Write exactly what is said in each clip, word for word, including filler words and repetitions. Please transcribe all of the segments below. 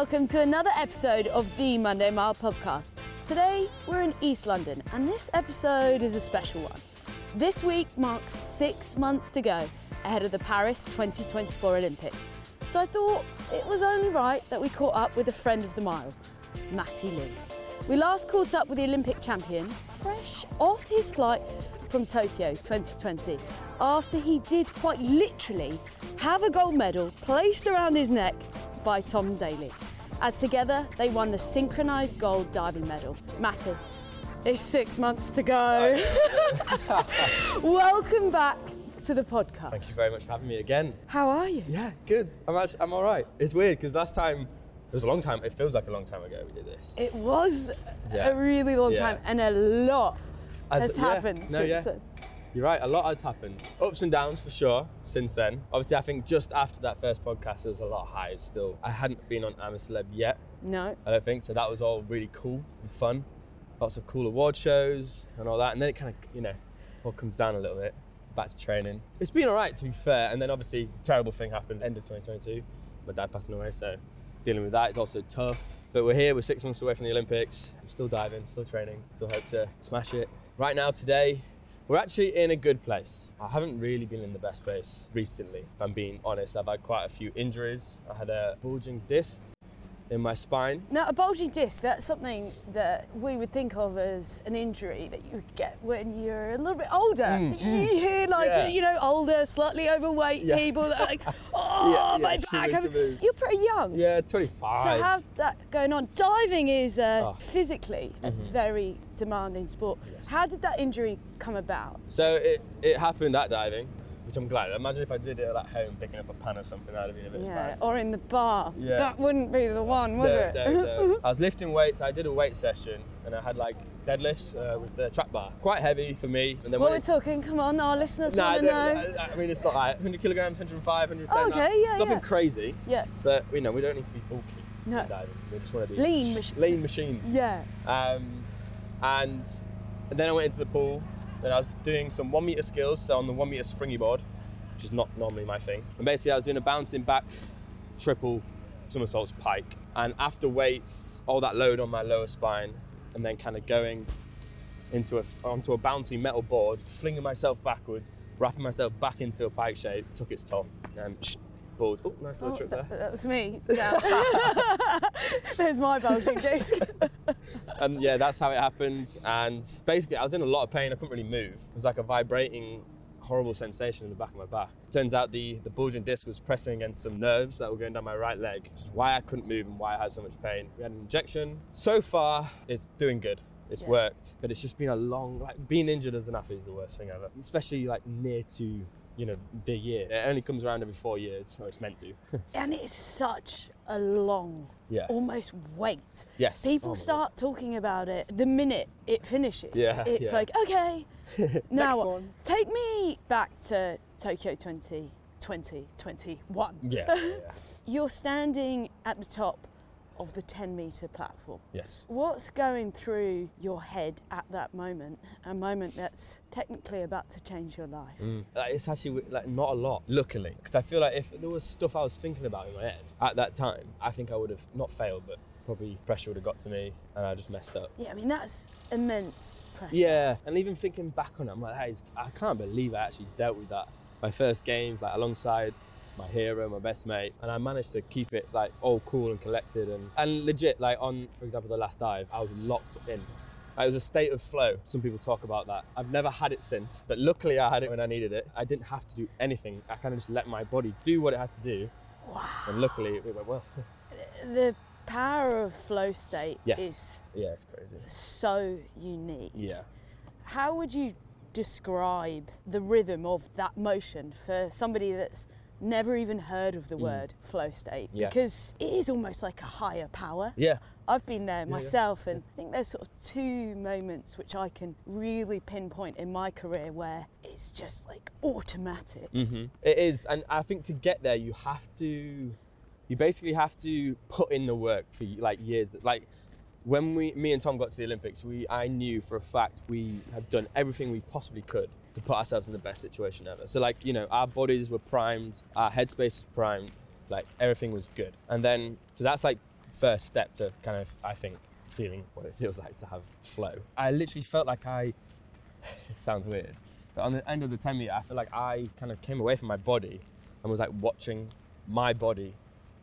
welcome to another episode of the Monday Mile podcast. Today we're in East London and this episode is a special one. This week marks six months to go ahead of the Paris twenty twenty-four Olympics. So I thought it was only right that we caught up with a friend of the mile, Matty Lee. We last caught up with the Olympic champion fresh off his flight from Tokyo twenty twenty after he did quite literally have a gold medal placed around his neck by Tom Daley, as together they won the synchronised gold diving medal. Matty, it's six months to go. Welcome back to the podcast. Thank you very much for having me again. How are you? Yeah, good. I'm actually, I'm all right. It's weird because last time, it was a long time, it feels like a long time ago we did this. It was Yeah. a really long Yeah. time and a lot As- has yeah. happened No, since yeah. then. You're right, a lot has happened. Ups and downs for sure since then. Obviously, I think just after that first podcast, there was a lot of highs still. I hadn't been on I'm a Celeb yet, No. I don't think, so that was all really cool and fun. Lots of cool award shows and all that, and then it kind of, you know, all comes down a little bit. Back to training. It's been all right, to be fair, and then obviously, terrible thing happened end of twenty twenty-two. My dad passing away, so dealing with that is also tough. But we're here, we're six months away from the Olympics. I'm still diving, still training, still hope to smash it. Right now, today, we're actually in a good place. I haven't really been in the best place recently, if I'm being honest. I've had quite a few injuries. I had a bulging disc in my spine. Now, a bulging disc, that's something that we would think of as an injury that you get when you're a little bit older. Mm, mm. You hear like, Yeah. you know, older, slightly overweight Yeah. people that are like, oh, Yeah, yeah, my she back. needs to move. You're pretty young. Yeah, twenty-five. So have that going on. Diving is uh, Oh. physically a Mhm. very demanding sport. Yes. How did that injury come about? So it, it happened at diving, which I'm glad. Imagine if I did it at home picking up a pan or something, I'd have been a bit Yeah, embarrassed. or in the bar. Yeah. That wouldn't be the one, would No, it? no, no. I was lifting weights, I did a weight session and I had like deadlifts uh, with the trap bar. Quite heavy for me. And then What when we're it- talking, come on, our listeners No, want to I, know. don't- I I mean, it's not like one hundred kilograms, one hundred five, one hundred ten. Oh, okay, yeah, Nothing yeah. crazy, Yeah, but you know, we don't need to be bulky No. in diving. We just want to be Lean mach- lean machines. yeah. Um, and, and then I went into the pool and I was doing some one meter skills, so on the one meter springy board, which is not normally my thing. And basically I was doing a bouncing back triple somersaults pike. And after weights, all that load on my lower spine, and then kind of going into a, onto a bouncy metal board, flinging myself backwards, wrapping myself back into a pike shape, took its toll. And board. Oh, nice little Oh, trick that, there. that was me. Yeah. There's my bulging disc. And yeah, that's how it happened. And basically, I was in a lot of pain. I couldn't really move. It was like a vibrating, horrible sensation in the back of my back. Turns out the, the bulging disc was pressing against some nerves that were going down my right leg, which is why I couldn't move and why I had so much pain. We had an injection. So far, it's doing good. It's Yeah. worked, but it's just been a long, like being injured as an athlete is the worst thing ever, especially like near to, you know, the year. It only comes around every four years, or it's meant to. And it's such a long, Yeah. almost wait. Yes. People Oh my start talking about it the minute it finishes. Yeah, It's yeah. like, okay, now Next what? one. Take me back to Tokyo twenty twenty-one. Yeah, yeah, yeah. You're standing at the top of the ten metre platform. Yes. What's going through your head at that moment? A moment that's technically about to change your life. Mm. Like, it's actually like not a lot, luckily, because I feel like if there was stuff I was thinking about in my head at that time, I think I would have not failed, but probably pressure would have got to me and I just messed up. Yeah, I mean, that's immense pressure. Yeah, and even thinking back on it, I'm like, hey, it's- I can't believe I actually dealt with that. My first games, like alongside my hero, my best mate, and I managed to keep it like all cool and collected and, and legit, like on, for example, the last dive, I was locked in. It was a state of flow. Some people talk about that. I've never had it since, but luckily I had it when I needed it. I didn't have to do anything. I kind of just let my body do what it had to do. Wow. And luckily it went well. The power of flow state Yes. is Yeah, it's crazy. so unique. Yeah. How would you describe the rhythm of that motion for somebody that's never even heard of the word flow state? Yes. Because it is almost like a higher power. Yeah. I've been there yeah. myself, and I think there's sort of two moments which I can really pinpoint in my career where it's just like automatic. Mm-hmm. It is, and I think to get there, you have to, you basically have to put in the work for like years. Like when we, me and Tom got to the Olympics, we, I knew for a fact we had done everything we possibly could to put ourselves in the best situation ever. So like, you know, our bodies were primed, our headspace was primed, like everything was good. And then, so that's like first step to kind of, I think, feeling what it feels like to have flow. I literally felt like I, it sounds weird, but on the end of the ten meter, I feel like I kind of came away from my body and was like watching my body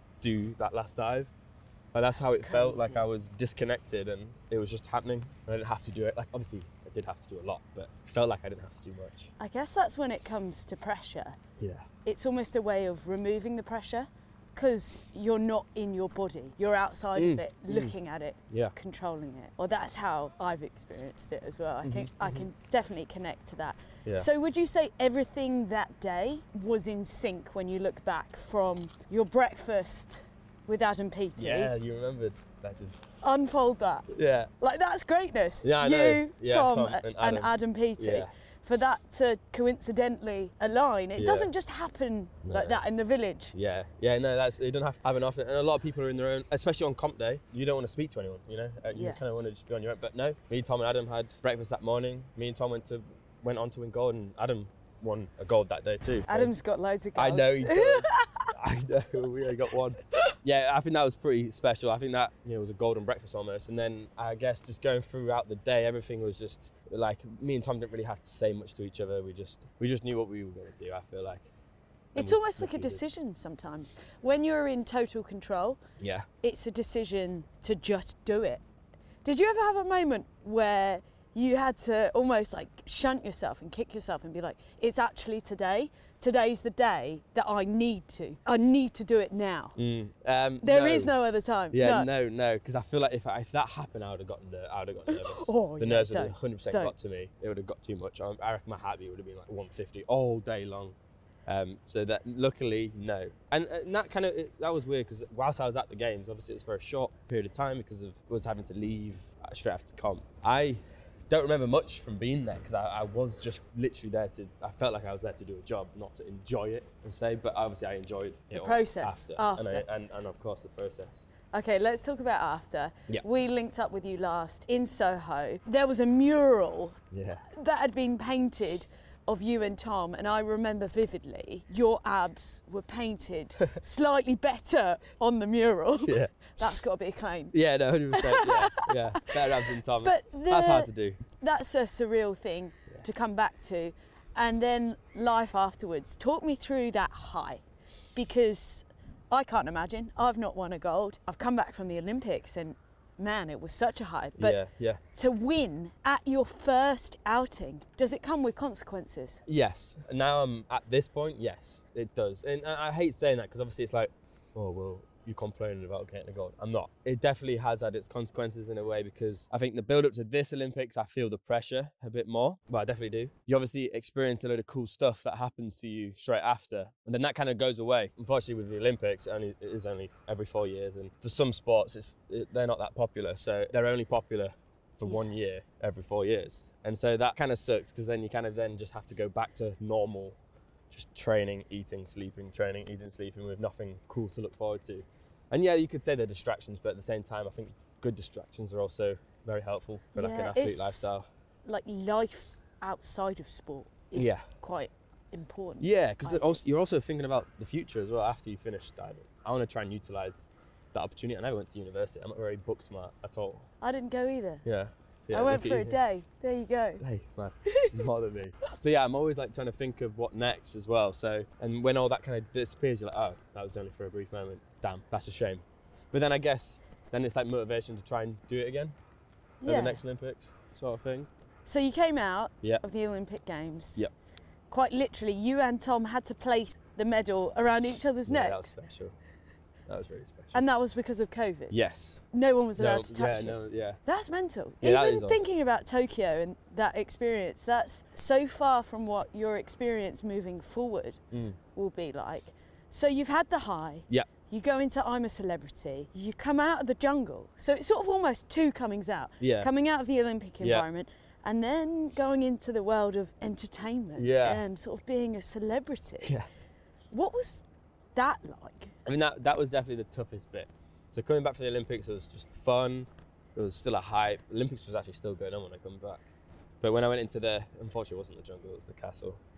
do that last dive. Like that's, that's how it crazy. Felt, like I was disconnected and it was just happening and I didn't have to do it. Like obviously I did have to do a lot, but it felt like I didn't have to do much. I guess that's when it comes to pressure. Yeah. It's almost a way of removing the pressure because you're not in your body. You're outside mm. of it, looking mm. at it, yeah. controlling it. Or that's how I've experienced it as well. I mm-hmm, think mm-hmm. I can definitely connect to that. Yeah. So would you say everything that day was in sync when you look back from your breakfast with Adam Peaty? Yeah, you remembered that. Just... Unfold that. Yeah. Like that's greatness. Yeah, I you, know. Yeah, Tom, Tom and Adam, and Adam Peaty. Yeah. For that to coincidentally align, it yeah. doesn't just happen no. like that in the village. Yeah, yeah, no, that's it. Don't have to happen often, and a lot of people are in their own, especially on comp day. You don't want to speak to anyone, you know. Uh, you yeah. kind of want to just be on your own. But no, me, Tom, and Adam had breakfast that morning. Me and Tom went to went on to win gold, and Adam won a gold that day too. So Adam's got loads of golds. I know he does. I know we only got one. Yeah, I think that was pretty special. I think that, you know, was a golden breakfast almost. And then I guess just going throughout the day, everything was just like, me and Tom didn't really have to say much to each other. We just we just knew what we were going to do, I feel like. And it's almost like a decision sometimes. When you're in total control, yeah, it's a decision to just do it. Did you ever have a moment where you had to almost like shunt yourself and kick yourself and be like, it's actually today? Today's the day that I need to. I need to do it now. Mm, um, there no. is no other time. Yeah, no, no, because no, I feel like if I, if that happened, I would have gotten I would have gotten nervous. oh, the yeah, nerves would have one hundred percent don't. got to me. It would have got too much. I, I reckon my heartbeat would have been like one fifty all day long. Um, so that luckily, no. And, and that kind of it, that was weird because whilst I was at the games, obviously it was for a short period of time because of was having to leave straight after comp. I don't remember much from being there because I, I was just literally there to, I felt like I was there to do a job, not to enjoy it and say, but obviously I enjoyed it the process after, after. And, I, and, and of course the process. Okay, let's talk about after. Yeah. We linked up with you last in Soho. There was a mural yeah. that had been painted of you and Tom, and I remember vividly your abs were painted slightly better on the mural. Yeah. That's got to be a claim. Yeah, no, one hundred percent, yeah, yeah. Better abs than Tom. But the, that's hard to do. That's a surreal thing yeah. to come back to. And then life afterwards. Talk me through that high, because I can't imagine. I've not won a gold. I've come back from the Olympics and man, it was such a high. But yeah, yeah. to win at your first outing, does it come with consequences? Yes. Now I'm at this point, yes, it does. And I hate saying that because obviously it's like, oh, well, you're complaining about getting a gold. I'm not. It definitely has had its consequences in a way because I think the build up to this Olympics, I feel the pressure a bit more. Well, I definitely do. You obviously experience a load of cool stuff that happens to you straight after, and then that kind of goes away. Unfortunately, with the Olympics, only, it is only every four years, and for some sports, it's it, they're not that popular. So they're only popular for yeah. one year every four years, and so that kind of sucks because then you kind of then just have to go back to normal, just training, eating, sleeping, training, eating, sleeping, with nothing cool to look forward to. And yeah, you could say they're distractions, but at the same time, I think good distractions are also very helpful for yeah, like an athlete lifestyle. Like life outside of sport is yeah. quite important. Yeah, because you're also thinking about the future as well after you finish diving. I want to try and utilise that opportunity. I never went to university. I'm not very book smart at all. I didn't go either. Yeah. Yeah, I went for a day. There you go. Hey, man, more than me. So yeah, I'm always like trying to think of what next as well. So, and when all that kind of disappears, you're like, oh, that was only for a brief moment. Damn, that's a shame. But then I guess then it's like motivation to try and do it again yeah. at the next Olympics, sort of thing. So you came out yep. of the Olympic Games. Yep. Quite literally, you and Tom had to place the medal around each other's yeah, necks. That was special. That was really special. And that was because of COVID? Yes. No one was allowed no, to touch yeah, it? No, yeah. That's mental. Yeah, Even that thinking about Tokyo and that experience, that's so far from what your experience moving forward mm. will be like. So you've had the high. Yeah. You go into I'm a Celebrity. You come out of the jungle. So it's sort of almost two comings out. Yeah. Coming out of the Olympic yeah. environment and then going into the world of entertainment yeah. and sort of being a celebrity. Yeah. What was that like? I mean, that that was definitely the toughest bit. So coming back from the Olympics, it was just fun. It was still a hype. Olympics was actually still going on when I come back. But when I went into the, unfortunately it wasn't the jungle, it was the castle.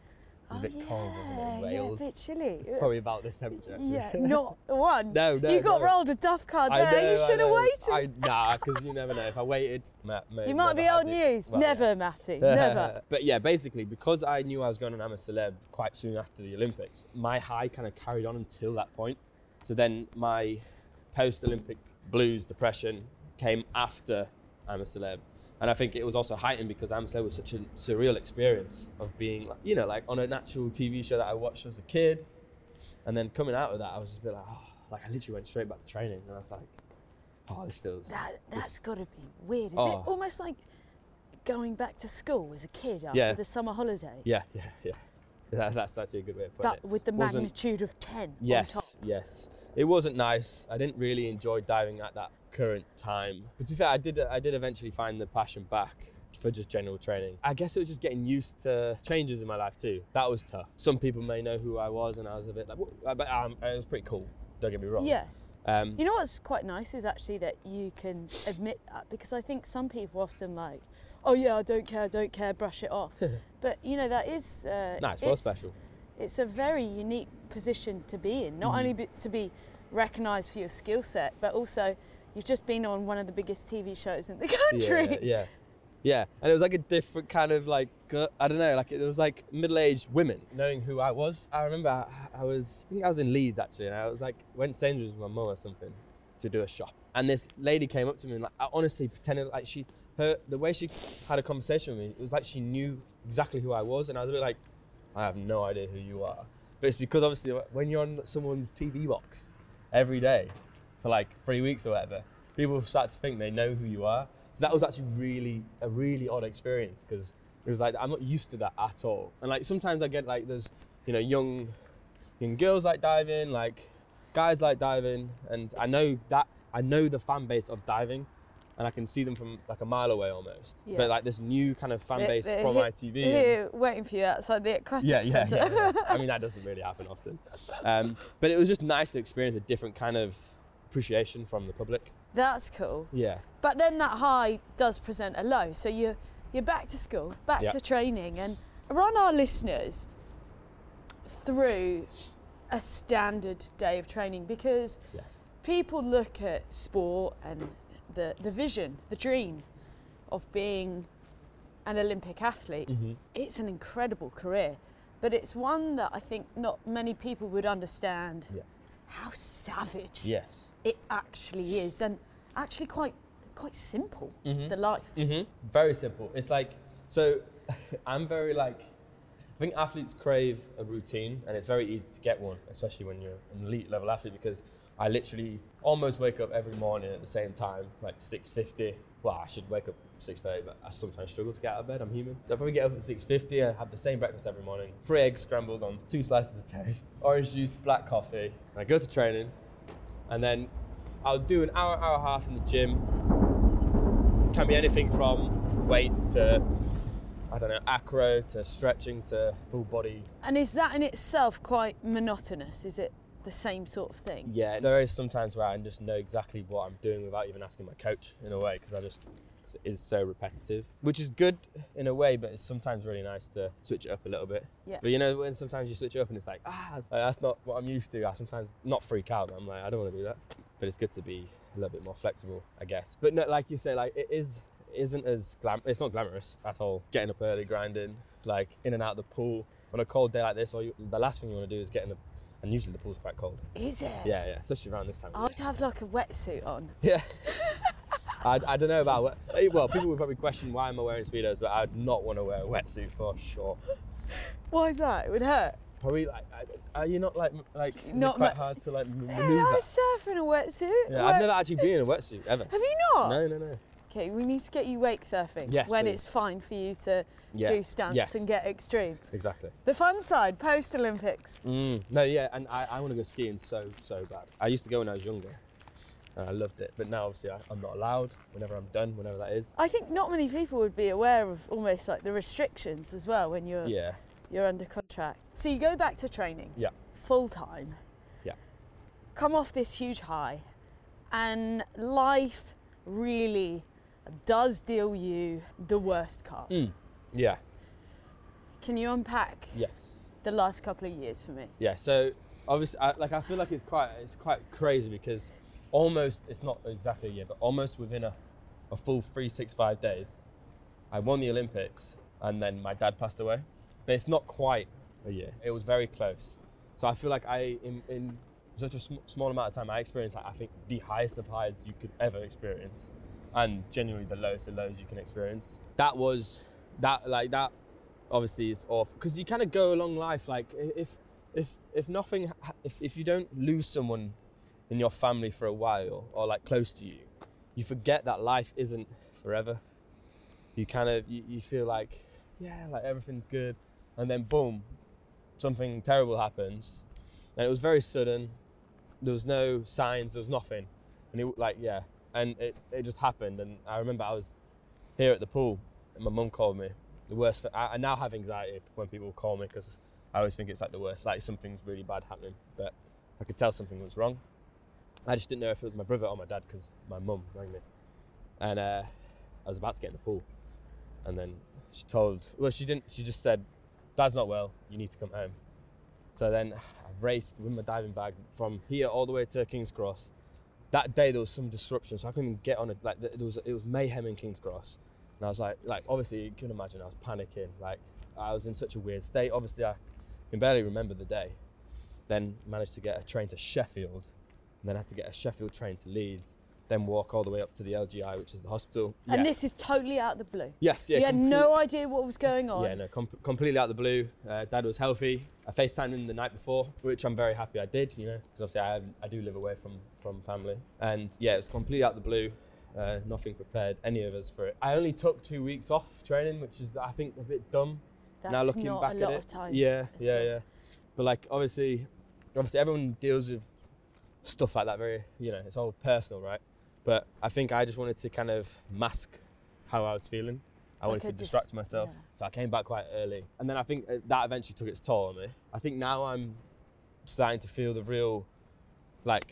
It's a bit oh, cold, yeah, isn't it, in yeah, Wales? a bit chilly. Probably about this temperature, actually. Yeah, not one. No, no, You got no. rolled a duff card I there. know, you should I have know. waited. I, nah, because you never know. If I waited, ma- may, you might never be had old it. news. Well, Never, yeah. Matty. Never. But yeah, basically, because I knew I was going on I'm a Celeb quite soon after the Olympics, my high kind of carried on until that point. So then my post-Olympic blues, depression, came after I'm a Celeb. And I think it was also heightened because I'm a Celeb was such a surreal experience of being, like, you know, like on a natural T V show that I watched as a kid. And then coming out of that, I was just a bit like, oh, like I literally went straight back to training. And I was like, oh, this feels... That, that's this, got to be weird. Is Oh. it almost like going back to school as a kid after Yeah. the summer holidays? Yeah, yeah, yeah. That, that's actually a good way of putting But it. with the Wasn't- magnitude of ten Yes, on top. yes. It wasn't nice. I didn't really enjoy diving at that current time. But to be fair, I did, I did eventually find the passion back for just general training. I guess it was just getting used to changes in my life too. That was tough. Some people may know who I was, and I was a bit like, "Whoa," but um, it was pretty cool. Don't get me wrong. Yeah. Um, You know what's quite nice is actually that you can admit that, because I think some people often like, oh yeah, I don't care, I don't care, brush it off. But you know, that is... Uh, nah, it's well special. It's a very unique position to be in, not Mhm. only be, to be recognised for your skill set, but also you've just been on one of the biggest T V shows in the country. Yeah, yeah. Yeah, and it was like a different kind of like, uh, I don't know, like it was like middle-aged women knowing who I was. I remember I, I was, I think I was in Leeds actually, and I was like, went to Sainsbury's with my mum or something to do a shop. And this lady came up to me and like, I honestly pretended like she, her, the way she had a conversation with me, it was like she knew exactly who I was. And I was a bit like, I have no idea who you are. But it's because obviously when you're on someone's T V box every day for like three weeks or whatever, people start to think they know who you are. So that was actually really a really odd experience because it was like I'm not used to that at all. And like sometimes I get like there's you know young young girls like diving, like guys like diving, and I know that I know the fan base of diving, and I can see them from like a mile away almost. Yeah. But like this new kind of fan They're- base they're from here- I T V. Here, waiting for you outside the aquatic Yeah, yeah, centre. yeah, yeah. I mean, that doesn't really happen often. Um, but it was just nice to experience a different kind of appreciation from the public. That's cool. Yeah. But then that high does present a low. So you're, you're back to school, back Yeah. to training, and run our listeners through a standard day of training, because Yeah. people look at sport and the, the vision, the dream of being an Olympic athlete. Mm-hmm. It's an incredible career, but it's one that I think not many people would understand Yeah. how savage Yes. it actually is, and actually quite quite simple, Mhm. the life. Mm-hmm. Very simple. It's like, so I'm very like, I think athletes crave a routine, and it's very easy to get one, especially when you're an elite level athlete, because I literally almost wake up every morning at the same time, like six fifty. Well, I should wake up six thirty, but I sometimes struggle to get out of bed. I'm human. So I probably get up at six fifty. I have the same breakfast every morning. Three eggs scrambled on two slices of toast, orange juice, black coffee. And I go to training, and then I'll do an hour, hour and a half in the gym. Can be anything from weights to, I don't know, acro to stretching to full body. And is that in itself quite monotonous? Is it the same sort of thing? Yeah, there is sometimes where I just know exactly what I'm doing without even asking my coach in a way, because I just, cause it is so repetitive, which is good in a way, but it's sometimes really nice to switch it up a little bit. Yeah. But you know, when sometimes you switch it up and it's like, ah, like, that's not what I'm used to. I sometimes not freak out. I'm like, I don't want to do that. But it's good to be a little bit more flexible, I guess. But no, like you say, like it is, it isn't as glam. It's not glamorous at all. Getting up early, grinding, like in and out of the pool on a cold day like this. Or you, the last thing you want to do is get in the, and usually the pool's quite cold. Is it? Yeah, yeah, especially around this time. of I'd have like a wetsuit on. year. Yeah. I, I don't know about what. Well, people would probably question why am I wearing speedos, but I'd not want to wear a wetsuit for sure. Why is that? It would hurt. Probably like, are you not like like is Not it quite ma- hard to like m- Hey, maneuver? I surf in a wetsuit. Yeah, Works. I've never actually been in a wetsuit ever. Have you not? No, no, no. Okay, we need to get you wake surfing Yes, when please. it's fine for you to Yeah. do stunts Yes. and get extreme. Exactly. The fun side, post Olympics. Mm. No, yeah, and I, I want to go skiing so so bad. I used to go when I was younger, and I loved it. But now obviously I, I'm not allowed. Whenever I'm done, whenever that is. I think not many people would be aware of almost like the restrictions as well when you're Yeah. you're under contract. So you go back to training. Yeah. Full time. Yeah. Come off this huge high, and life really does deal you the worst card. Mm. Yeah. Can you unpack Yes. the last couple of years for me. Yeah, so obviously, I, like I feel like it's quite it's quite crazy because almost, it's not exactly a year, but almost within a, a full three six five days, I won the Olympics and then my dad passed away. But it's not quite a year. It was very close. So I feel like I, in, in such a sm- small amount of time, I experienced, like, I think, the highest of highs you could ever experience, and genuinely the lowest of lows you can experience. That was, that, like, that obviously is awful. Because you kind of go along life, like, if, if, if nothing, if, if you don't lose someone in your family for a while, or like close to you, you forget that life isn't forever. You kind of, you, you feel like, yeah, like everything's good. And then boom, something terrible happens. And it was very sudden. There was no signs, there was nothing. And it, like, yeah, and it, it just happened. And I remember I was here at the pool and my mum called me. The worst, I, I now have anxiety when people call me because I always think it's like the worst, like something's really bad happening. But I could tell something was wrong. I just didn't know if it was my brother or my dad because my mum rang me. And uh, I was about to get in the pool. And then she told, well, she didn't, she just said, Dad's not well, you need to come home. So then I raced with my diving bag from here all the way to King's Cross. That day there was some disruption, so I couldn't even get on it. Like there was, it was mayhem in King's Cross. And I was like, like obviously you can imagine I was panicking. Like I was in such a weird state. Obviously I can barely remember the day. Then managed to get a train to Sheffield. And then I had to get a Sheffield train to Leeds, then walk all the way up to the L G I, which is the hospital. And yeah. this is totally out of the blue. Yes, yeah. You had complete- no idea what was going on. Yeah, no, com- completely out of the blue. Uh, Dad was healthy. I FaceTimed him the night before, which I'm very happy I did, you know, because obviously I, have, I do live away from, from family. And yeah, it was completely out of the blue. Uh, nothing prepared any of us for it. I only took two weeks off training, which is, I think, a bit dumb. That's now looking not back a lot at of it. time. Yeah, at yeah, all. yeah. But like, obviously, obviously everyone deals with stuff like that very, you know, it's all personal, right? But I think I just wanted to kind of mask how I was feeling. I Like wanted a to dis- distract myself. yeah. So I came back quite early. And then I think uh, that eventually took its toll on me. I think now I'm starting to feel the real, like,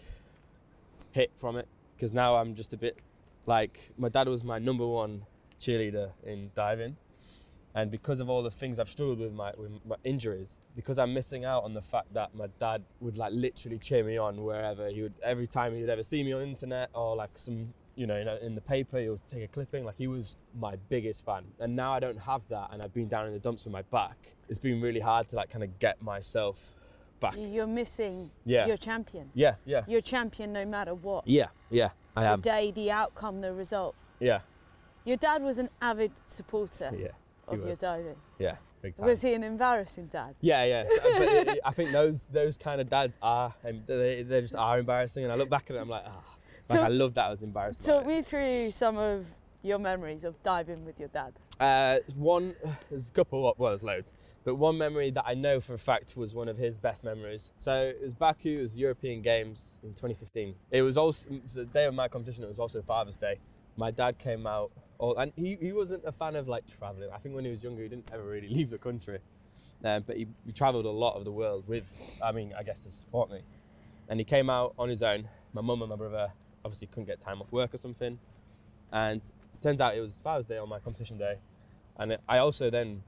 hit from it. Because now I'm just a bit, like, my dad was my number one cheerleader in diving. And because of all the things I've struggled with my, with my injuries, because I'm missing out on the fact that my dad would like literally cheer me on wherever he would, every time he would ever see me on the internet or like some, you know, in the paper, he would take a clipping. Like he was my biggest fan. And now I don't have that. And I've been down in the dumps with my back. It's been really hard to like kind of get myself back. You're missing Yeah. your champion. Yeah, yeah. You're champion no matter what. Yeah, yeah, I The am. day, the outcome, the result. Yeah, Your dad was an avid supporter yeah, he of your was. diving. Yeah, big time. Was he an embarrassing dad? Yeah, yeah. So, but it, it- I think those those kind of dads are, um, they, they just are embarrassing. And I look back at it, I'm like, ah, like Talk- I love that I was embarrassed. Talk about it. me through some of your memories of diving with your dad. Uh, one, there's a couple, well, there's loads, but one memory that I know for a fact was one of his best memories. So it was Baku, it was the European Games in twenty fifteen. It was also, so the day of my competition, it was also Father's Day. My dad came out, all, and he, he wasn't a fan of like traveling. I think when he was younger, he didn't ever really leave the country. Um, but he, he traveled a lot of the world with, I mean, I guess to support me. And he came out on his own. My mum and my brother obviously couldn't get time off work or something. And it turns out it was Father's Day on my competition day. And it, I also then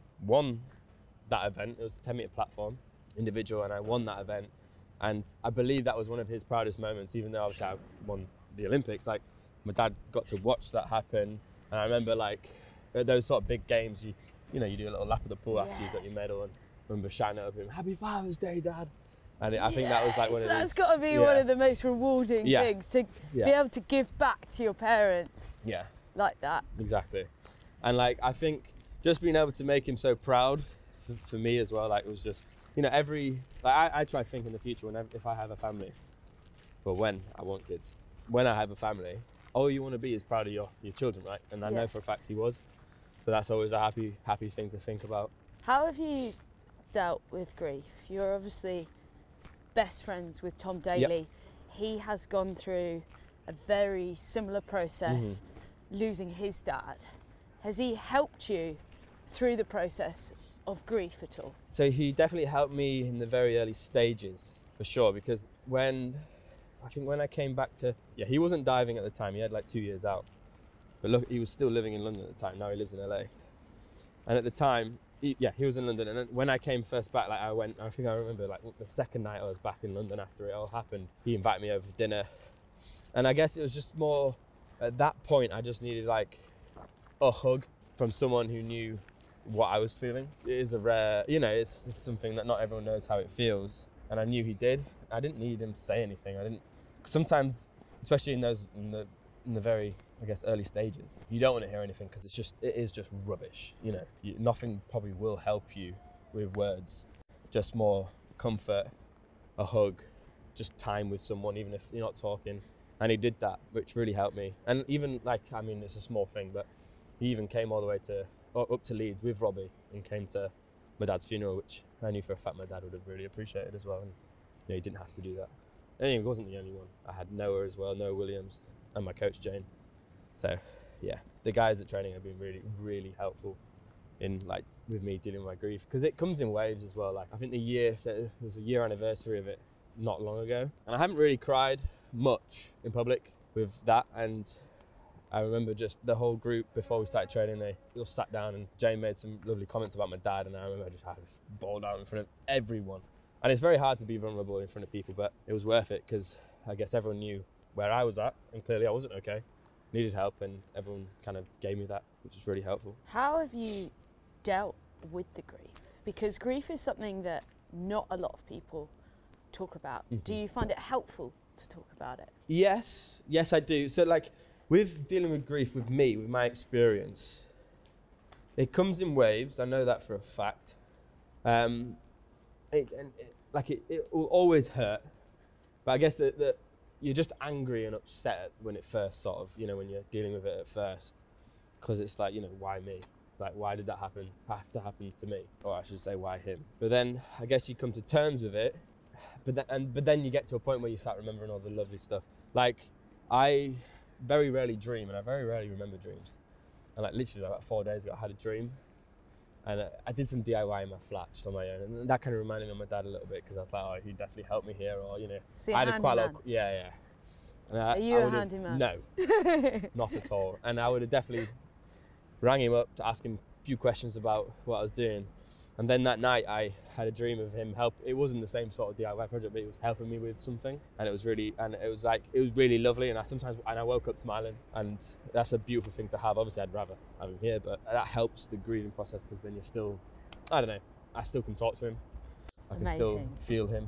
won that event. It was a ten metre platform, individual, and I won that event. And I believe that was one of his proudest moments, even though obviously I won the Olympics. Like, my dad got to watch that happen. And I remember, like, at those sort of big games, you you know, you do a little lap of the pool after Yeah. you've got your medal, and I remember shouting out at him, "Happy Father's Day, Dad!" And it, I think that was like one Yes, of that's his. got to be yeah. one of the most rewarding Yeah. things, to Yeah. be able to give back to your parents Yeah, like that. exactly. And like, I think just being able to make him so proud for, for me as well, like, it was just, you know, every, like, I, I try to think in the future, whenever, if I have a family, but when I want kids, when I have a family, all you want to be is proud of your, your children, right? And I Yeah. know for a fact he was. So that's always a happy, happy thing to think about. How have you dealt with grief? You're obviously best friends with Tom Daly. He has gone through a very similar process, Mm-hmm. losing his dad. Has he helped you through the process of grief at all? So he definitely helped me in the very early stages, for sure, because when, I think when I came back to, yeah, he wasn't diving at the time, he had like two years out. But look, he was still living in London at the time, now he lives in L A. And at the time, he, yeah, he was in London. And then when I came first back, like I went, I think I remember like the second night I was back in London after it all happened, he invited me over for dinner. And I guess it was just more, at that point, I just needed like a hug from someone who knew what I was feeling. It is a rare, you know, it's, it's something that not everyone knows how it feels. And I knew he did. I didn't need him to say anything. I didn't, sometimes, especially in those, in the, in the very, I guess, early stages, you don't want to hear anything because it's just, it is just rubbish. You know, you, nothing probably will help you with words, just more comfort, a hug, just time with someone, even if you're not talking. And he did that, which really helped me. And even like, I mean, it's a small thing, but he even came all the way to, up to Leeds with Robbie and came to my dad's funeral, which I knew for a fact my dad would have really appreciated as well. And you know, he didn't have to do that. And he wasn't the only one. I had Noah as well, Noah Williams, and my coach Jane. So yeah, the guys at training have been really, really helpful in like with me dealing with my grief, because it comes in waves as well. Like I think the year, so it was a year anniversary of it not long ago, and I haven't really cried much in public with that. And I remember just the whole group before we started training, they all sat down and Jane made some lovely comments about my dad, and I remember I just had to bawl out in front of everyone. And it's very hard to be vulnerable in front of people, but it was worth it because I guess everyone knew where I was at, and clearly I wasn't okay, needed help, and everyone kind of gave me that, which was really helpful. How have you dealt with the grief? Because grief is something that not a lot of people talk about. Mm-hmm. Do you find it helpful to talk about it? Yes, yes I do. So like with dealing with grief, with me, with my experience, it comes in waves. I know that for a fact. Um, it, and it, like it, it will always hurt, but I guess that, that you're just angry and upset when it first sort of, you know, when you're dealing with it at first, because it's like, you know, why me? Like, why did that happen, have to happen to me? Or I should say, why him? But then I guess you come to terms with it, but then, and, but then you get to a point where you start remembering all the lovely stuff. Like, I very rarely dream, and I very rarely remember dreams. And like literally like four days ago, I had a dream, and I did some D I Y in my flat just on my own, and that kind of reminded me of my dad a little bit, because I was like, oh, he'd definitely help me here, or you know, so I had a a quite a lot. Of, yeah, yeah. And I, Are you I a handyman? No, not at all. And I would have definitely rang him up to ask him a few questions about what I was doing. And then that night I had a dream of him help. It wasn't the same sort of D I Y project, but he was helping me with something, and it was really, and it was like, it was really lovely. And I sometimes, and I woke up smiling, and that's a beautiful thing to have. Obviously I'd rather have him here, but that helps the grieving process, because then you're still, I don't know, I still can talk to him. I can Amazing. still feel him,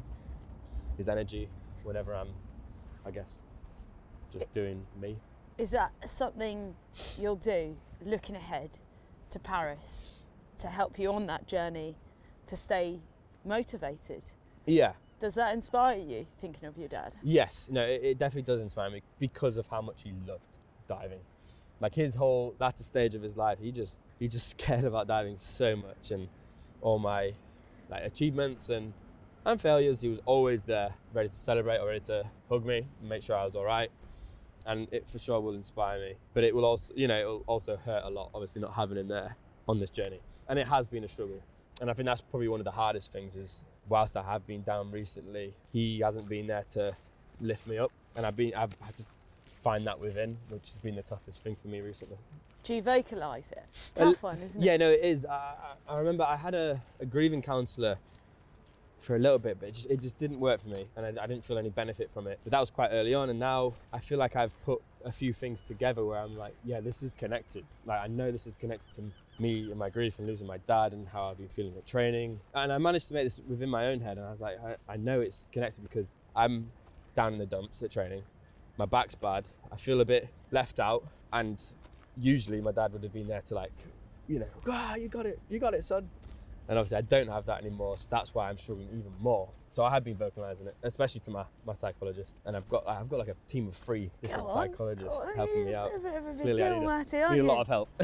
his energy, whenever I'm, I guess, just doing me. Is that something you'll do looking ahead to Paris to help you on that journey to stay motivated? Yeah. Does that inspire you, thinking of your dad? Yes, no, it, it definitely does inspire me, because of how much he loved diving. Like his whole latter stage of his life, he just he just cared about diving so much, and all my like achievements and and failures, he was always there, ready to celebrate or ready to hug me and make sure I was all right. And it for sure will inspire me, but it will also, you know, it will also hurt a lot, obviously, not having him there on this journey. And it has been a struggle. And I think that's probably one of the hardest things, is whilst I have been down recently, he hasn't been there to lift me up. And I've been, I've had to find that within, which has been the toughest thing for me recently. Do you vocalise it? It's a tough one, isn't it? Yeah, no, it is. I, I remember I had a, a grieving counsellor for a little bit, but it just, it just didn't work for me, and I, I didn't feel any benefit from it. But that was quite early on, and now I feel like I've put a few things together where I'm like, yeah, this is connected. Like I know this is connected to me and my grief and losing my dad, and how I've been feeling at training. And I managed to make this within my own head, and I was like, I, I know it's connected, because I'm down in the dumps at training. My back's bad. I feel a bit left out, and usually my dad would have been there to like, you know, ah, you got it, you got it, son. And obviously I don't have that anymore, so that's why I'm struggling even more. So I have been vocalising it, especially to my, my psychologist, and I've got I've got like a team of three different on, psychologists helping me out. A bit of a big Clearly, deal, I need, Matty, a, aren't need a you? lot of help.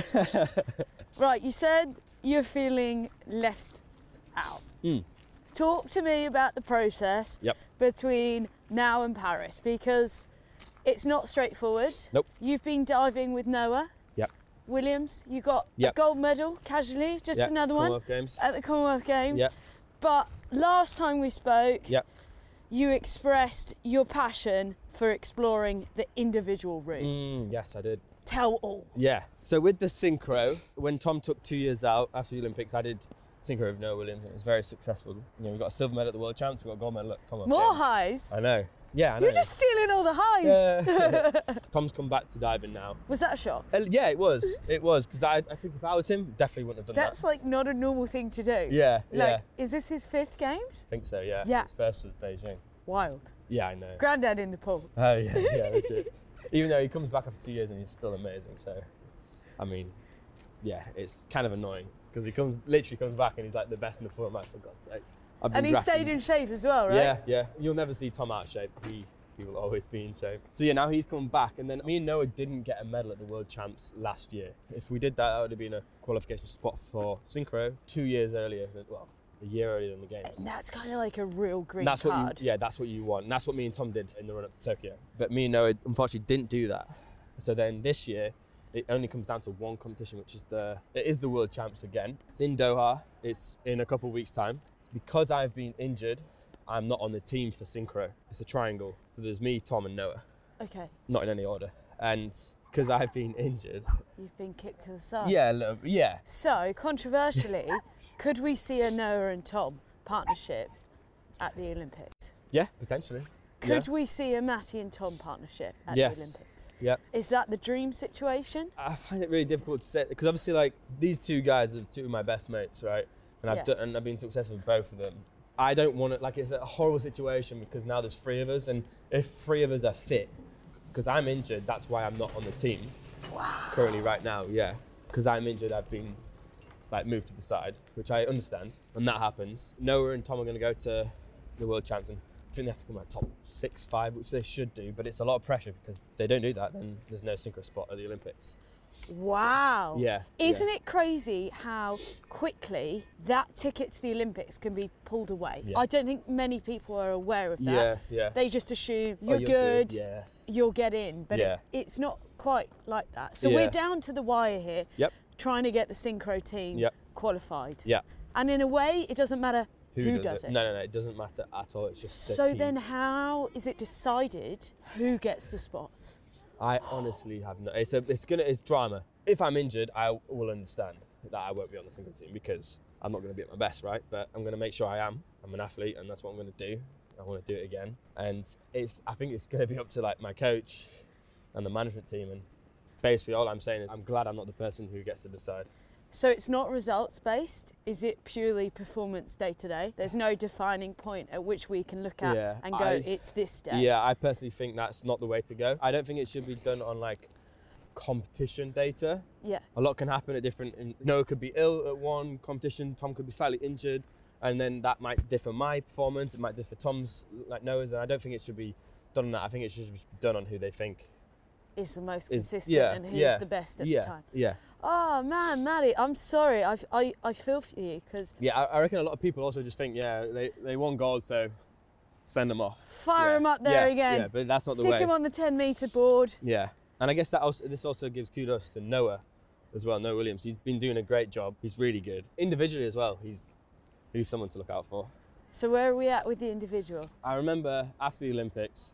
Right, you said you're feeling left out. Mm. Talk to me about the process Yep. between now and Paris, because it's not straightforward. Nope. You've been diving with Noah Yep. Williams. You got Yep. a gold medal casually, just Yep. another Commonwealth one Games. at the Commonwealth Games. Yep. But last time we spoke, Yep. you expressed your passion for exploring the individual route. Mm, yes, I did. Tell all. Yeah. So with the synchro, when Tom took two years out after the Olympics, I did synchro with Noah Williams, and it was very successful. You know, we got a silver medal at the World Champs, we got a gold medal at Commonwealth More Games. highs? I know. Yeah, I know. You're just stealing all the highs. Yeah. Tom's come back to diving now. Was that a shock? Uh, yeah, it was. It was, because I, I think if I was him, definitely wouldn't have done That's that. like not a normal thing to do. Yeah, Like, yeah. is this his fifth games? I think so, yeah. Yeah. It's first was Beijing. Wild. Yeah, I know. Granddad in the pool. Oh, yeah, yeah, legit. Even though he comes back after two years and he's still amazing, so, I mean, yeah, it's kind of annoying, because he comes, literally comes back and he's like the best in the format, for God's sake. I've been And he drafting- stayed in shape as well, right? Yeah, yeah. You'll never see Tom out of shape. He he will always be in shape. So yeah, now he's come back, and then me and Noah didn't get a medal at the World Champs last year. If we did that, that would have been a qualification spot for synchro two years earlier. Than, well, a year earlier than the games. And that's kind of like a real green And that's card. what you, yeah, that's what you want. And that's what me and Tom did in the run up to Tokyo. But me and Noah unfortunately didn't do that. So then this year, it only comes down to one competition, which is the it is the World Champs again. It's in Doha. It's in a couple of weeks' time. Because I've been injured, I'm not on the team for synchro. It's a triangle. So there's me, Tom, and Noah. Okay, Not in any order. And because I've been injured, you've been kicked to the side. yeah, a little, bit- yeah, So, controversially, could we see a Noah and Tom partnership at the Olympics? yeah, potentially. Could yeah. we see a Matty and Tom partnership at Yes. the Olympics? Yeah. Is that the dream situation? I find it really difficult to say because obviously, like these two guys are two of my best mates, right? And I've Yeah. done, and I've been successful with both of them. I don't want to like it's a horrible situation because now there's three of us, and if three of us are fit, because I'm injured, that's why I'm not on the team. Wow. Currently, right now, yeah, because I'm injured, I've been like moved to the side, which I understand, and that happens. Noah and Tom are going to go to the World Champs, and I think they have to come out top six, five, which they should do, but it's a lot of pressure because if they don't do that, then there's no synchro spot at the Olympics. Wow. Yeah. Isn't yeah. it crazy how quickly that ticket to the Olympics can be pulled away? Yeah. I don't think many people are aware of that. Yeah, yeah. They just assume Oh, you're, good, Yeah. you'll get in, but Yeah. it, it's not quite like that. So Yeah. we're down to the wire here, Yep. trying to get the synchro team Yep. qualified. Yeah. And in a way, it doesn't matter who, does, it. No, no, no. It doesn't matter at all. It's just the So team. then how is it decided who gets the spots? I honestly have no. It's a. It's gonna. It's drama. If I'm injured, I will understand that I won't be on the single team because I'm not going to be at my best, right? But I'm going to make sure I am. I'm an athlete, and that's what I'm going to do. I want to do it again, and it's. I think it's going to be up to like my coach and the management team, and basically all I'm saying is I'm glad I'm not the person who gets to decide. So it's not results based, is it purely performance day to day? There's no defining point at which we can look at Yeah, and go, I- it's this day. Yeah, I personally think that's not the way to go. I don't think it should be done on like competition data. Yeah. A lot can happen at different. in- Noah could be ill at one competition. Tom could be slightly injured, and then that might differ my performance. It might differ Tom's, like Noah's, and I don't think it should be done on that. I think it should just be done on who they think Is the most is. consistent Yeah, and who's yeah, the best at yeah, the time. yeah, Oh man, Maddie, I'm sorry. I, I, I feel for you because yeah. I, I reckon a lot of people also just think, yeah, they they won gold, so send them off. fire yeah. him up there yeah, again. Yeah, but that's not Stick the way. him on the ten metre board. Yeah, and I guess that also this also gives kudos to Noah as well. Noah Williams, he's been doing a great job. He's really good individually as well. He's he's someone to look out for. So where are we at with the individual? I remember after the Olympics,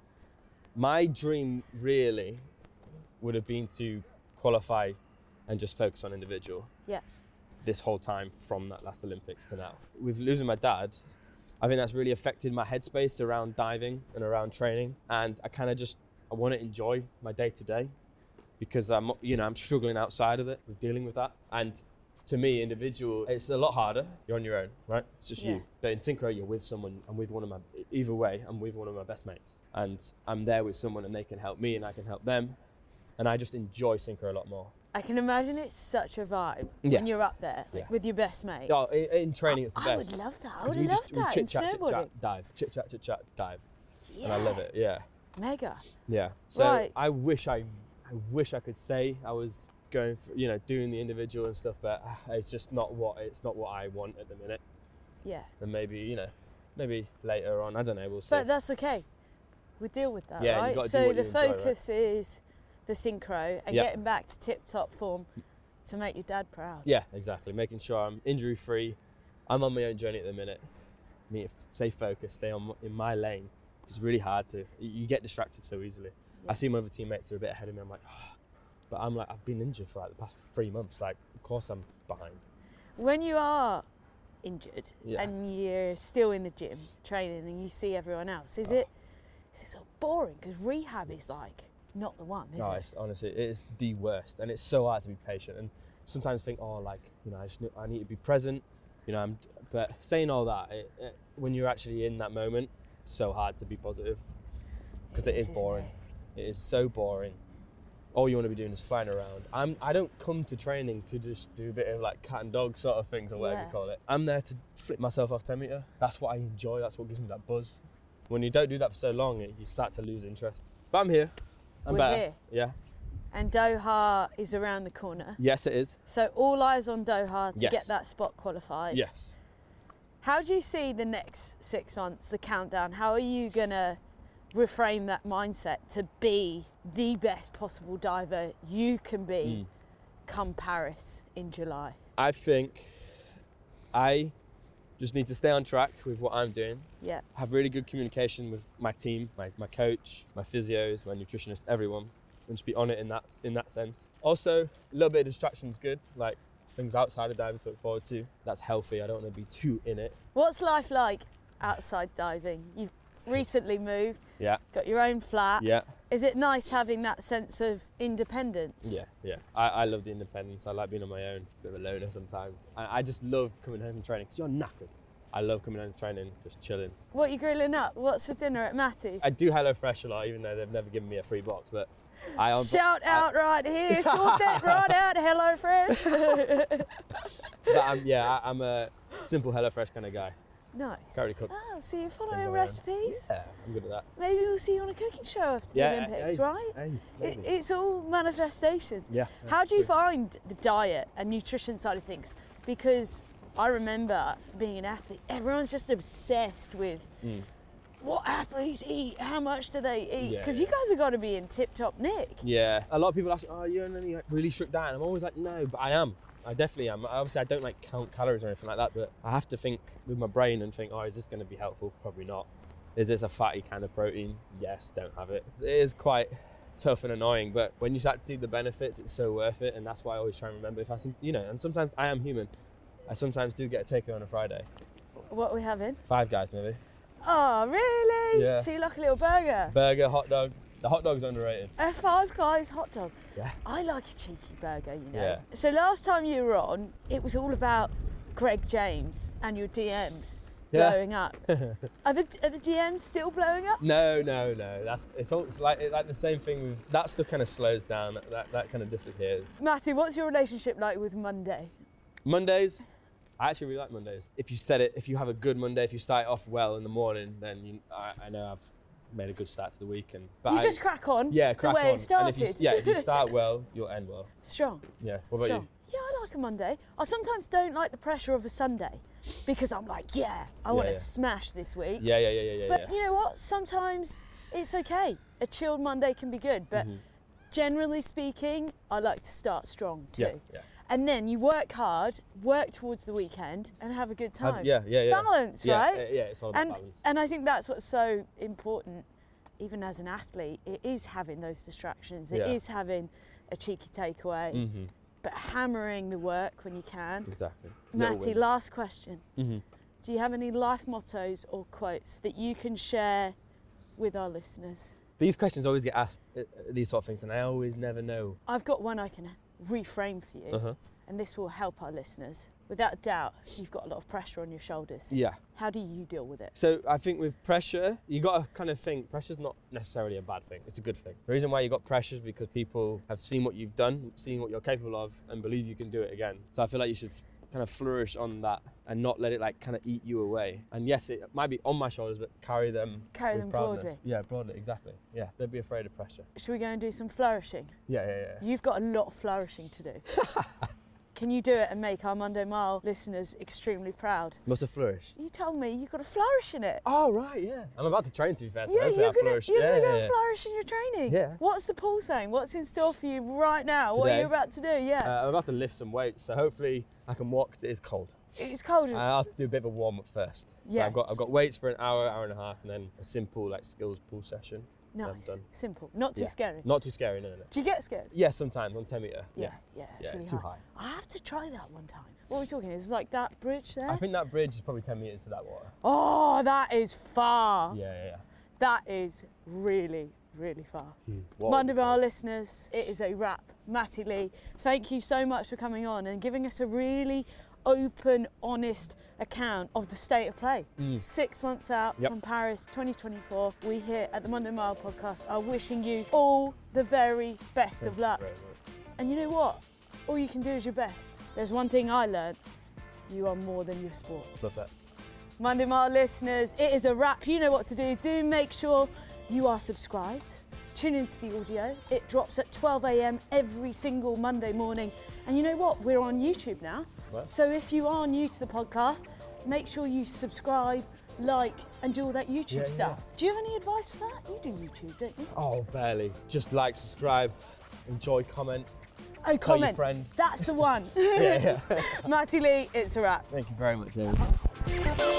my dream really would have been to qualify and just focus on individual. Yeah. This whole time from that last Olympics to now. With losing my dad, I think that's really affected my headspace around diving and around training. And I kind of just, I want to enjoy my day to day because I'm, you know, I'm struggling outside of it with dealing with that. And to me, individual, it's a lot harder. You're on your own, right? It's just Yeah. you. But in synchro, you're with someone. I'm with one of my, either way, I'm with one of my best mates. And I'm there with someone and they can help me and I can help them. And I just enjoy synchro a lot more. I can imagine it's such a vibe Yeah. when you're up there like, Yeah. with your best mate. Oh, in, in training, it's the I best. would love that. I 'Cause would we love just, we that in chit chat, chit snowboarding. chat, dive, chit chat, chit chat, dive, Yeah. and I love it. Yeah, Mega. yeah. So Right. I wish I, I wish I could say I was going for, you know, doing the individual and stuff, but uh, it's just not what it's not what I want at the minute. Yeah. And maybe you know, maybe later on, I don't know. We'll see. But that's okay. We deal with that, Yeah, you right? gotta do So what the you enjoy, right? focus is the synchro and Yeah. getting back to tip-top form to make your dad proud. Yeah, exactly. Making sure I'm injury free. I'm on my own journey at the minute. I mean, stay focused, stay on in my lane. It's really hard to. You get distracted so easily. Yeah. I see my other teammates are a bit ahead of me. I'm like, oh. But I'm like, I've been injured for like the past three months. Like, of course I'm behind. When you are injured Yeah. and you're still in the gym training and you see everyone else, is Oh. it is it sort of boring? Because rehab is like not the one, is No, it? it's honestly, it is the worst, and it's so hard to be patient. And sometimes think, oh, like you know, I, just, I need to be present. You know, I'm. But saying all that, it, it, when you're actually in that moment, it's so hard to be positive because it is isn't boring. it? It is so boring. All you want to be doing is flying around. I'm. I don't come to training to just do a bit of like cat and dog sort of things or whatever Yeah. you call it. I'm there to flip myself off ten meter. That's what I enjoy. That's what gives me that buzz. When you don't do that for so long, it, you start to lose interest. But I'm here. I'm We're better. here. Yeah. And Doha is around the corner. Yes, it is. So all eyes on Doha to Yes. get that spot qualified. Yes. How do you see the next six months, the countdown? How are you going to reframe that mindset to be the best possible diver you can be Mm. come Paris in July? I think I just need to stay on track with what I'm doing. Yeah. Have really good communication with my team, my, my coach, my physios, my nutritionist, everyone, and just be on it in that in that sense. Also, a little bit of distraction is good, like things outside of diving to look forward to. That's healthy. I don't want to be too in it. What's life like outside diving? You've recently moved, Yeah, got your own flat. yeah, Is it nice having that sense of independence? yeah, yeah. I, I love the independence. I like being on my own. Bit of a loner sometimes. I, I just love coming home from training because you're knackered. I love coming home from training, just chilling. What are you grilling up? What's for dinner at Matty's? I do HelloFresh a lot, even though they've never given me a free box, but I am. Shout out right here, sort that right out, HelloFresh. But I'm, yeah, I, I'm a simple HelloFresh kind of guy. Nice. Can't really cook. Oh, so you're things following on my own. recipes? Yeah, I'm good at that. Maybe we'll see you on a cooking show after the Yeah, Olympics, hey, right? Hey, It, maybe. it's all manifestations. yeah. How do you true. find the diet and nutrition side of things? Because I remember being an athlete, everyone's just obsessed with Mm. what athletes eat, how much do they eat? Yeah, Because yeah. you guys have got to be in tip-top nick. Yeah, a lot of people ask, oh, you're on any like, really strict diet. I'm always like, no, but I am. I definitely am. Obviously, I don't like count calories or anything like that, but I have to think with my brain and think, oh, is this going to be helpful? Probably not. Is this a fatty kind of protein? Yes, don't have it. It is quite tough and annoying, but when you start to see the benefits, it's so worth it, and that's why I always try and remember. If I, some- you know, and sometimes I am human. I sometimes do get a takeaway on a Friday. What are we having? Five Guys, maybe. Oh, really? Yeah. So you like a little burger? Burger, hot dog. The hot dog's underrated. A Five Guys hot dog. Yeah. I like a cheeky burger, you know. Yeah. So last time you were on, it was all about Greg James and your D Ms Yeah. blowing up. are, the, are the D Ms still blowing up? No, no, no. That's it's all it's like it's like the same thing with that stuff kind of slows down. That that kind of disappears. Matty, what's your relationship like with Monday? Mondays, I actually really like Mondays. If you set it, if you have a good Monday, if you start it off well in the morning, then you, I, I know I've made a good start to the week. And but You I, just crack on yeah, the crack way on. it started. And if you, yeah, if you start well, you'll end well. Strong. Yeah. What about Strong. you? Yeah, I like a Monday. I sometimes don't like the pressure of a Sunday because I'm like, yeah, I want to yeah. smash this week. Yeah, yeah, yeah, yeah, yeah. But yeah. you know what? Sometimes it's okay. A chilled Monday can be good. But Mhm. generally speaking, I like to start strong too. Yeah, yeah. And then you work hard, work towards the weekend, and have a good time. Have- yeah, yeah, yeah. Balance, yeah, right? uh, Yeah, it's all about and balance. and I think that's what's so important, even as an athlete. It is having those distractions. It is Yeah. having a cheeky takeaway, Mm-hmm. but hammering the work when you can. Exactly. Little Matty, wins. last question. Mm-hmm. Do you have any life mottos or quotes that you can share with our listeners? These questions always get asked, uh, these sort of things, and I always never know. I've got one I can reframe for you, Uh-huh. and this will help our listeners. Without a doubt, you've got a lot of pressure on your shoulders. Yeah. How do you deal with it? So I think with pressure, you got to kind of think pressure's not necessarily a bad thing. It's a good thing. The reason why you got pressure is because people have seen what you've done, seen what you're capable of, and believe you can do it again. So I feel like you should kind of flourish on that and not let it like kind of eat you away. And yes, it might be on my shoulders, but carry them Carry with them proudness. broadly. Yeah, broadly, exactly. Yeah, don't be afraid of pressure. Should we go and do some flourishing? Yeah, yeah, yeah. You've got a lot of flourishing to do. Can you do it and make our Monday Mile listeners extremely proud? What's a flourish? You told me you've got to flourish in it. Oh, right, yeah. I'm about to train, to be fair, so Yeah, hopefully you're I'll gonna, flourish. you're yeah, gonna go yeah, yeah. flourish in your training. Yeah. What's the pool saying? What's in store for you right now? What are Today? you about to do? Yeah. Uh, I'm about to lift some weights, so hopefully I can walk because it is cold. it's cold. I'll have to do a bit of a warm up first. But Yeah. I've got I've got weights for an hour, hour and a half, and then a simple like skills pull session. I'm Nice, done. simple, not too Yeah. scary. Not too scary, no, no, no. Do you get scared? Yeah, sometimes on ten metre. Yeah, Yeah. yeah, it's Yeah, really it's too high. high. I have to try that one time. What are we talking? Is it like that bridge there? I think that bridge is probably ten metres to that water. Oh, that is far. Yeah, yeah, yeah. That is really, really far. Whoa. Monday Mile listeners, it is a wrap. Matty Lee, thank you so much for coming on and giving us a really open, honest account of the state of play. Mm. Six months out Yep. from Paris twenty twenty-four, we here at the Monday Mile podcast are wishing you all the very best Thank of you luck. very much. And you know what? All you can do is your best. There's one thing I learned, you are more than your sport. Love that. Monday Mile listeners, it is a wrap. You know what to do. Do make sure you are subscribed. Tune into the audio. It drops at twelve a m every single Monday morning. And you know what? We're on YouTube now. What? So if you are new to the podcast, make sure you subscribe, like, and do all that YouTube Yeah, stuff. Do you have any advice for that? You do YouTube, don't you? Oh, barely. Just like, subscribe, enjoy, comment. Oh, Tell your comment. friend. That's the one. Yeah, yeah. Matty Lee, it's a wrap. Thank you very much, Jamie.